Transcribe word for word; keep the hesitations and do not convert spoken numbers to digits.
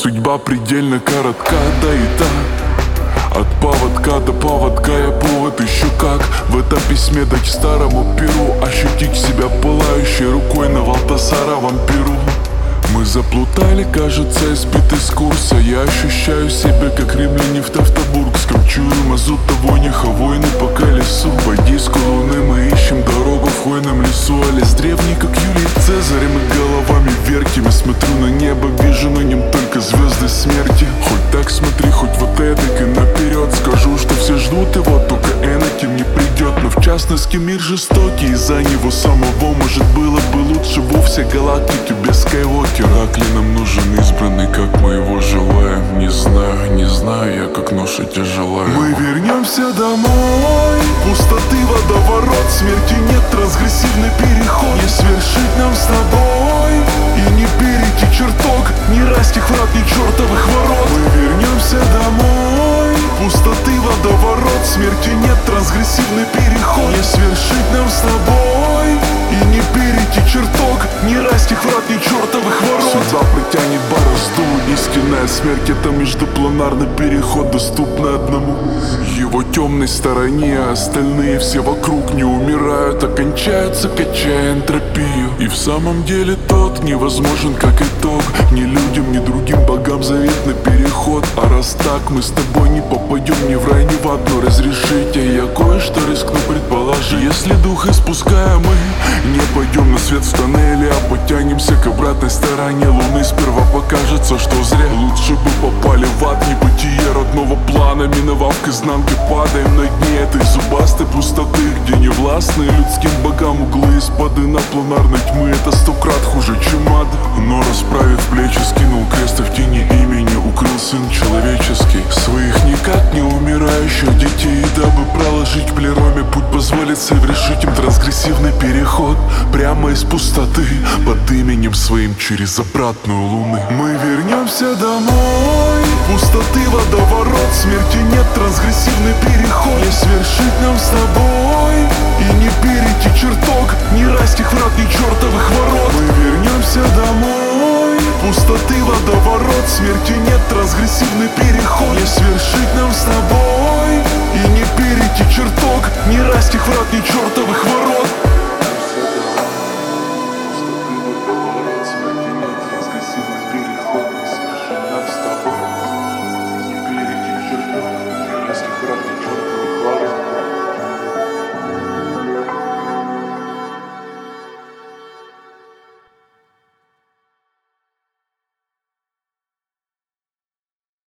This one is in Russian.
Судьба предельно коротка, да и так. От поводка до поводка я повод еще как. В этом письме дать старому перу ощутить себя пылающей рукой на Валтасаровом перу. Мы заплутали, кажется, и сбиты с курса. Я ощущаю себя, как римляне в Тавтобургском. Чую мазута вониха, войны по колесу. По диску луны мы ищем дорогу в хвойном лесу. А лес древний, как Юлий Цезарь, мы головами веркими. Смотрю на небо, вижу на нем только звезды смерти. Хоть так смотри, хоть вот эдак и наперед. Скажу, что все ждут его, только Энаким не придет. Но в частности мир жестокий, из-за него самого, может, было бы лучше вовсе галактики без Скайуокера. Рак ли нам нужен избранный, как мы его желаем? Не знаю, не знаю я, как ноша тяжелая. Мы вернемся домой, пустоты водоворот, смерти нет, трансгрессивный переход. Не свершить нам с тобой и не перейти чертог, не растих врат, ни чертовых ворот. Мы вернемся домой, пустоты водоворот, смерти нет, трансгрессивный переход. Не свершить нам с тобой и не перейти чертог, не растих врат, ни чертовых ворот. Судьба притянет борозду, истинная смерть — это междупланарный переход, доступный одному, его темной стороне. А остальные все вокруг не умирают, а кончаются, качая энтропию. И в самом деле тот невозможен как итог, ни людям, ни другим богам заветный переход. А раз так, мы с тобой не попадем ни в рай, ни в ад, но разрешите, я кое-что рискну предположить. Если дух испускаем, мы не пойдем на свет в тоннеле, а потянемся к обратной стороне луны. Сперва покажется, что зря, лучше бы попали в ад, небытие родного плана. Миновав к изнанке, падаем на дне этой зубастой пустоты, где не властны людским богам углы из-под инопланарной тьмы. Это сто крат хуже, чем ад. Но расправив плечи, скинул крест, и в тени имени укрыл сын человеческий своих никак не умирающих детей. Дабы проложить к плероме путь, позволит совершить им трансгрессивный переход прямо из пустоты под именем своим через обратную луны. Мы вернемся домой, пустоты водоворот, смерти нет, трансгрессивный переход. Не свершить нам с тобой и не перейти чертог, ни райских врат, ни чертовых ворот. Мы вернемся домой, пустоты водоворот, смерти нет, трансгрессивный переход. Не свершить нам с тобой